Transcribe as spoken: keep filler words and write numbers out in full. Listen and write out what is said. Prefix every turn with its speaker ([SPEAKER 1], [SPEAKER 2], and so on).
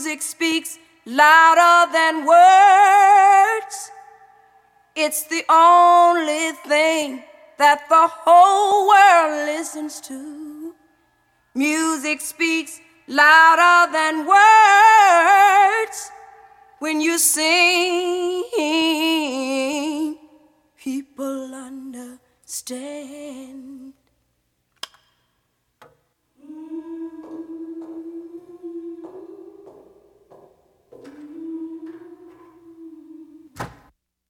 [SPEAKER 1] Music speaks louder than words. It's the only thing that the whole world listens to. Music speaks louder than words. When you sing, people understand.